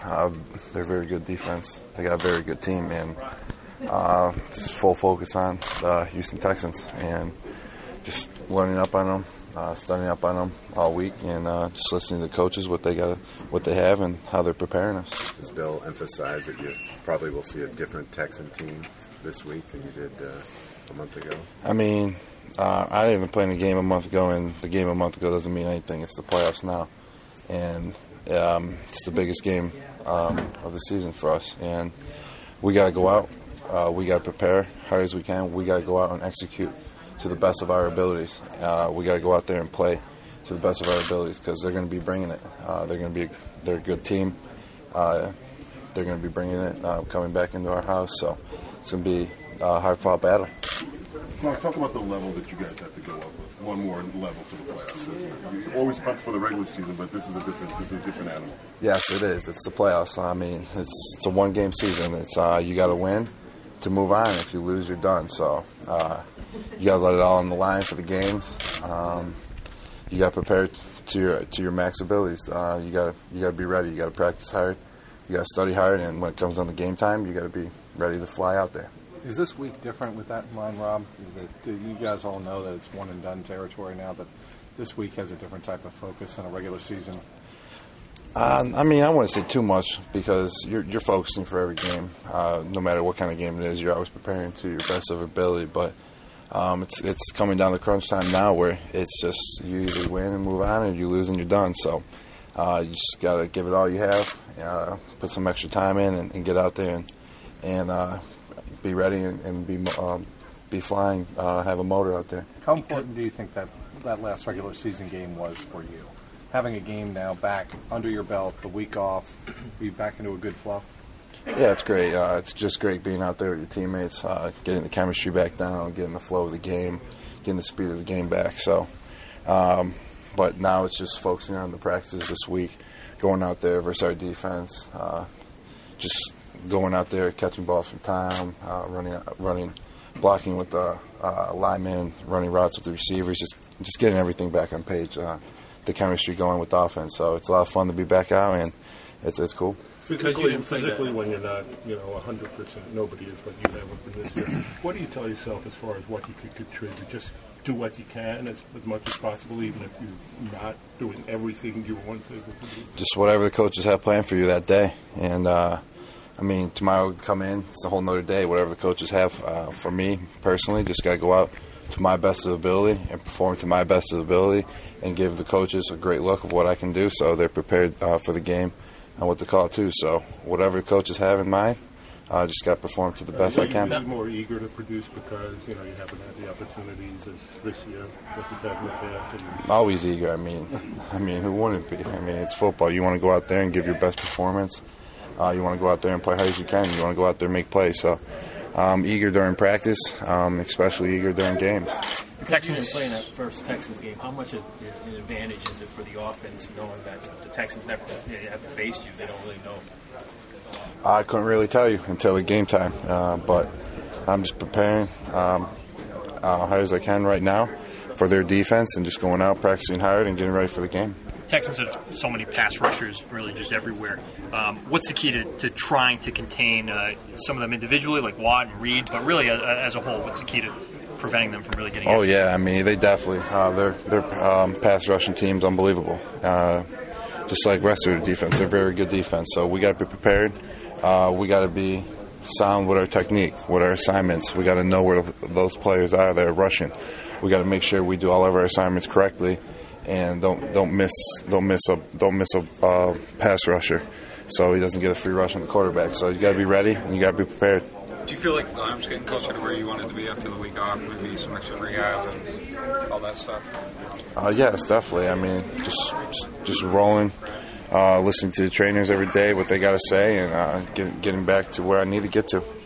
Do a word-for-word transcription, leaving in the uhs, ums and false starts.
Uh, they're a very good defense. They got a very good team, and uh, just full focus on the Houston Texans and just learning up on them, uh, studying up on them all week, and uh, just listening to the coaches, what they got, what they have, and how they're preparing us. Does Bill emphasize that you probably will see a different Texan team this week than you did uh, a month ago? I mean, uh, I didn't even play in a game a month ago, and the game a month ago doesn't mean anything. It's the playoffs now, and um, it's the biggest game um, of the season for us. And we got to go out. Uh, we got to prepare hard as we can. We got to go out and execute to the best of our abilities. Uh, we got to go out there and play to the best of our abilities because they're going to be bringing it. Uh, they're going to be a, they're a good team. Uh, they're going to be bringing it, uh, coming back into our house. So it's going to be a hard-fought battle. Mark, talk about the level that you guys have to go up with. One more level for the playoffs. You always punt for the regular season, but this is a different, this is a different animal. Yes, it is. It's the playoffs. I mean, it's it's a one-game season. It's uh, you got to win to move on. If you lose, you're done. So uh, you got to let it all on the line for the games. Um, you got to prepare to your to your max abilities. Uh, you got to you got to be ready. You got to practice hard. You got to study hard, and when it comes on the game time, you got to be ready to fly out there. Is this week different with that in mind, Rob? Do you guys all know that it's one and done territory now, that this week has a different type of focus than a regular season? Uh, I mean, I wouldn't say too much because you're, you're focusing for every game. Uh, no matter what kind of game it is, you're always preparing to your best of ability. But um, it's it's coming down to crunch time now where it's just you either win and move on or you lose and you're done. So uh, you just got to give it all you have, uh, put some extra time in and, and get out there and, and uh, be ready and, and be um, be flying, uh, have a motor out there. How important do you think that, that last regular season game was for you? Having a game now back under your belt, the week off, be back into a good flow? Yeah, it's great. Uh, it's just great being out there with your teammates, uh, getting the chemistry back down, getting the flow of the game, getting the speed of the game back. So, um, but now it's just focusing on the practices this week, going out there versus our defense, uh, just going out there, catching balls from time, uh, running, running, blocking with the uh, linemen, running routes with the receivers, just just getting everything back on page. Uh, the chemistry going with the offense. So it's a lot of fun to be back out, and it's it's cool. Physically, physically when you're not, you know, one hundred percent, nobody is, but you have been this year. What do you tell yourself as far as what you could contribute? Just do what you can as, as much as possible, even if you're not doing everything you want to do? Just whatever the coaches have planned for you that day. And, uh, I mean, tomorrow would come in, it's a whole nother day, whatever the coaches have. Uh, for me, personally, just got to go out to my best of ability and perform to my best of ability and give the coaches a great look of what I can do so they're prepared uh, for the game and what to call it too. So whatever the coaches have in mind, I uh, just got to perform to the best uh, I can. Are you more eager to produce because, you know, you haven't had the opportunities as this year that you've had in the past? And always eager. I mean, I mean, who wouldn't be? I mean, it's football. You want to go out there and give your best performance. Uh, you want to go out there and play hard as you can. You want to go out there and make plays. So I'm eager during practice, um, especially eager during games. The Texans playing that first Texans game. How much of an advantage is it for the offense knowing that the Texans never you know, haven't faced you? They don't really know. I couldn't really tell you until the game time, uh, but I'm just preparing um, uh, hard as I can right now for their defense and just going out, practicing hard, and getting ready for the game. Texans have so many pass rushers really just everywhere. Um, what's the key to, to trying to contain uh, some of them individually, like Watt and Reed, but really uh, as a whole, what's the key to preventing them from really getting Oh, out? yeah. I mean, they definitely uh, – their their um, pass rushing team's unbelievable. Uh, just like rest of the defense. They're very good defense. So we got to be prepared. Uh, we got to be sound with our technique, with our assignments. We got to know where those players are that are rushing. We got to make sure we do all of our assignments correctly. And don't don't miss don't miss a don't miss a uh, pass rusher, so he doesn't get a free rush on the quarterback. So you got to be ready and you got to be prepared. Do you feel like the arm's getting closer to where you wanted to be after the week off? Maybe some extra rehab and all that stuff. Uh, yes, definitely. I mean, just just rolling, uh, listening to the trainers every day, what they got to say, and uh, get, getting back to where I need to get to.